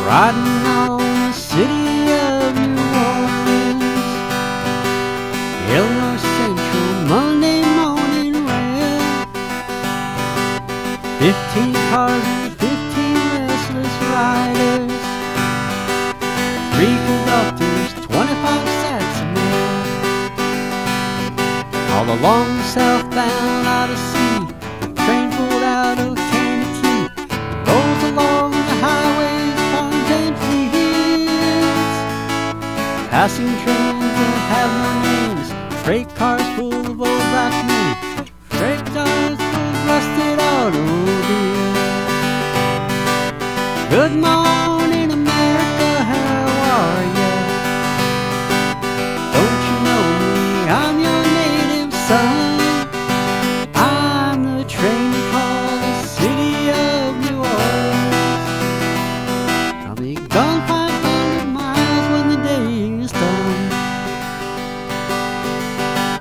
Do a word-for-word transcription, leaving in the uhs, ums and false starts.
riding on the city of New Orleans, Illinois Central Monday morning rail. Fifteen cars and fifteen restless riders, three conductors, twenty-five sacks of mail, all along southbound out of sea. The train pulled out of Tennessee, rolls along the highways upon empty hills, passing trains that have no names, freight cars full of old black men, freight cars full of rusted automobiles. Good morning, America, how are ya? Don't you know me? I'm your native son. I'm the train you call the city of New Orleans. I'll be gone